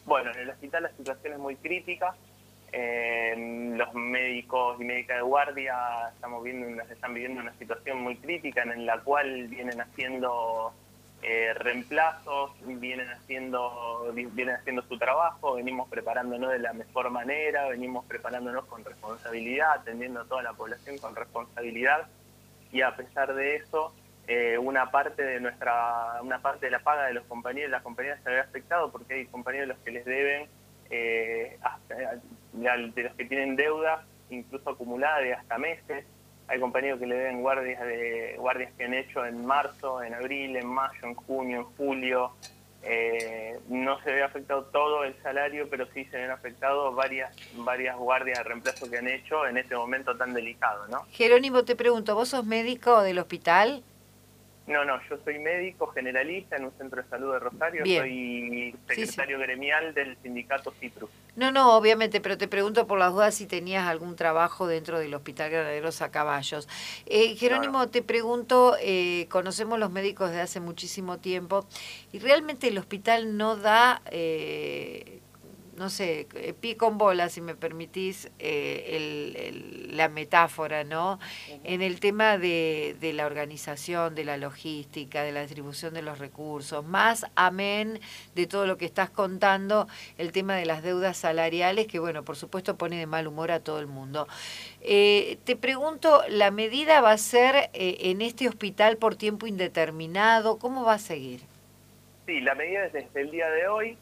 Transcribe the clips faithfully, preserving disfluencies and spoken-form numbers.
Bueno, en el hospital la situación es muy crítica. Eh, los médicos y médicas de guardia estamos viendo una, están viviendo una situación muy crítica en la cual vienen haciendo eh, reemplazos, vienen haciendo, vienen haciendo su trabajo, venimos preparándonos de la mejor manera, venimos preparándonos con responsabilidad, atendiendo a toda la población con responsabilidad, y a pesar de eso, eh, una parte de nuestra, una parte de la paga de los compañeros, las compañeras se ve afectado porque hay compañeros a los que les deben, eh, hasta, de los que tienen deuda, incluso acumulada de hasta meses. Hay compañeros que le deben guardias de guardias que han hecho en marzo, en abril, en mayo, en junio, en julio. Eh, no se ve afectado todo el salario, pero sí se ven afectados varias, varias guardias de reemplazo que han hecho en este momento tan delicado, ¿no? Jerónimo, te pregunto, ¿vos sos médico del hospital? No, no, yo soy médico generalista en un centro de salud de Rosario, Bien, soy sí, sí. secretario gremial del sindicato Citrus. No, no, obviamente, pero te pregunto por las dudas si tenías algún trabajo dentro del Hospital Granaderos a Caballos. Eh, No, no. Jerónimo, te pregunto, eh, conocemos los médicos desde hace muchísimo tiempo y realmente el hospital no da, eh, no sé, eh, pie con bola, si me permitís eh, el, el, la metáfora, ¿no? Uh-huh. En el tema de, de la organización, de la logística, de la distribución de los recursos, más amén de todo lo que estás contando, el tema de las deudas salariales, que bueno, por supuesto pone de mal humor a todo el mundo. Eh, te pregunto, ¿la medida va a ser eh, en este hospital por tiempo indeterminado? ¿Cómo va a seguir? Sí, la medida es desde el día de hoy,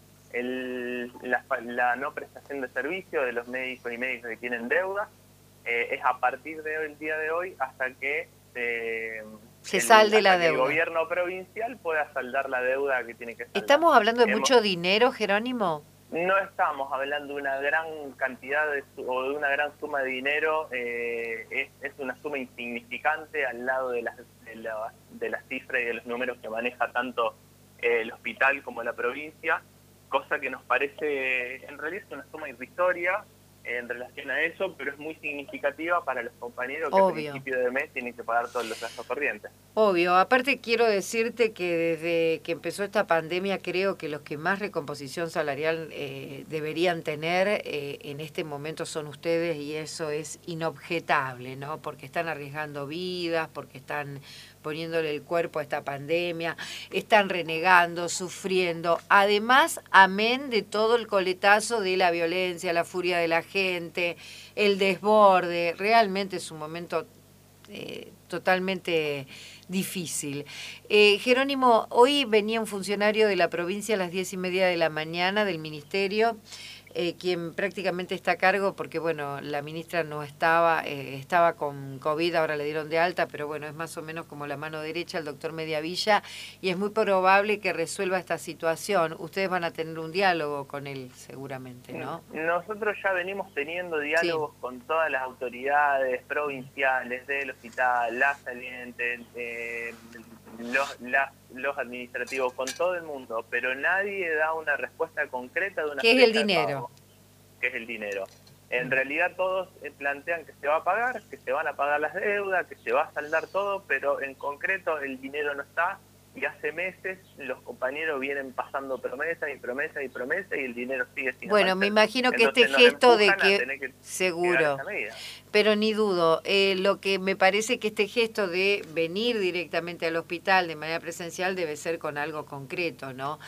el, la, la no prestación de servicio de los médicos y médicas que tienen deuda, eh, es a partir del día de hoy hasta que eh, se el, salde hasta la que el deuda. gobierno provincial pueda saldar la deuda que tiene que saldar. ¿Estamos hablando de Hemos, mucho dinero, Jerónimo? No estamos hablando de una gran cantidad de, o de una gran suma de dinero, eh, es, es una suma insignificante al lado de las, de, la, de las cifras y de los números que maneja tanto eh, el hospital como la provincia, cosa que nos parece, en realidad es una suma irrisoria en relación a eso, pero es muy significativa para los compañeros que Obvio. a principio de mes tienen que pagar todos los gastos corrientes. Obvio, aparte quiero decirte que desde que empezó esta pandemia creo que los que más recomposición salarial eh, deberían tener eh, en este momento son ustedes y eso es inobjetable, ¿no? Porque están arriesgando vidas, porque están poniéndole el cuerpo a esta pandemia, están renegando, sufriendo, además, amén de todo el coletazo de la violencia, la furia de la gente, el desborde, realmente es un momento eh, totalmente difícil. Eh, Jerónimo, hoy venía un funcionario de la provincia a las diez y media de la mañana del ministerio, eh, quien prácticamente está a cargo porque, bueno, la ministra no estaba, eh, estaba con COVID, ahora le dieron de alta, pero bueno, es más o menos como la mano derecha, el doctor Mediavilla, y es muy probable que resuelva esta situación. Ustedes van a tener un diálogo con él seguramente, ¿no? Nosotros ya venimos teniendo Sí. diálogos con todas las autoridades provinciales del hospital, las salientes, eh, los, las, los administrativos, con todo el mundo, pero nadie da una respuesta concreta de una ¿Qué es el fecha de dinero? pago, que es el dinero. En realidad todos plantean que se va a pagar, que se van a pagar las deudas, que se va a saldar todo, pero en concreto el dinero no está. Y hace meses los compañeros vienen pasando promesas y promesas y promesas y el dinero sigue sin Bueno, aparecer. me imagino que este Entonces nos gesto de empujan a que, tener que, que dar seguro, esa medida. pero ni dudo, eh, lo que me parece que este gesto de venir directamente al hospital de manera presencial debe ser con algo concreto, ¿no?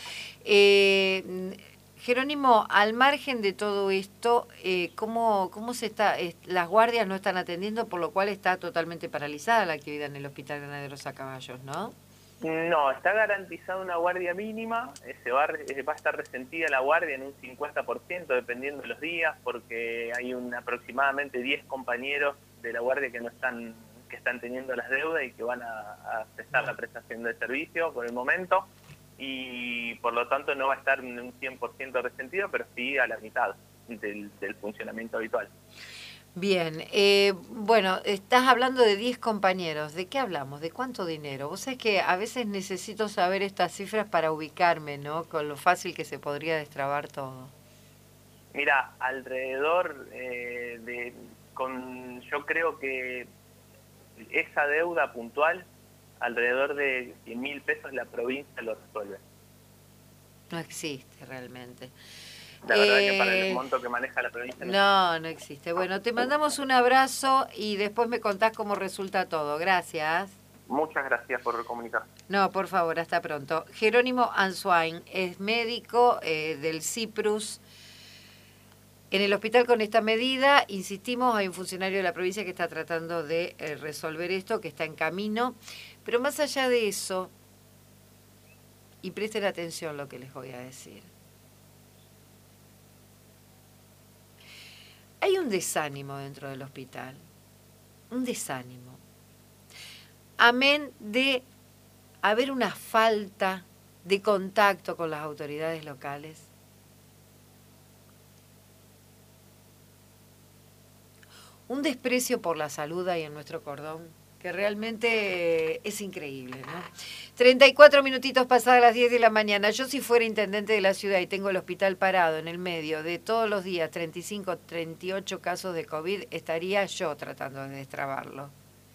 Eh, Jerónimo, al margen de todo esto, eh, ¿cómo, cómo se está? Eh, las guardias no están atendiendo, por lo cual está totalmente paralizada la actividad en el Hospital Granaderos a Caballos, ¿no? No, está garantizada una guardia mínima, eh, se va, eh, va a estar resentida la guardia en un cincuenta por ciento dependiendo de los días, porque hay un, aproximadamente diez compañeros de la guardia que no están que están teniendo las deudas y que van a, a cesar la prestación de servicio por el momento, y por lo tanto no va a estar en un cien por ciento resentido, pero sí a la mitad del, del funcionamiento habitual. Bien, eh, bueno, estás hablando de diez compañeros. ¿De qué hablamos? ¿De cuánto dinero? Vos sabés que a veces necesito saber estas cifras para ubicarme, ¿no? Con lo fácil que se podría destrabar todo. Mira, alrededor eh, de, con, yo creo que esa deuda puntual, alrededor de cien mil pesos la provincia lo resuelve. No existe realmente. La verdad que para Eh, el monto que maneja la provincia no. no, no existe. Bueno, te mandamos un abrazo y después me contás cómo resulta todo. Gracias. Muchas gracias por comunicar. No, por favor, hasta pronto. Jerónimo Answain es médico eh, del CIPRUS. En el hospital con esta medida, insistimos, hay un funcionario de la provincia que está tratando de eh, resolver esto, que está en camino. Pero más allá de eso, y presten atención lo que les voy a decir, hay un desánimo dentro del hospital, un desánimo. Amén de haber una falta de contacto con las autoridades locales. Un desprecio por la salud ahí en nuestro cordón, que realmente es increíble, ¿no? treinta y cuatro minutitos pasadas las diez de la mañana. Yo si fuera intendente de la ciudad y tengo el hospital parado en el medio de todos los días treinta y cinco, treinta y ocho casos de COVID, estaría yo tratando de destrabarlo.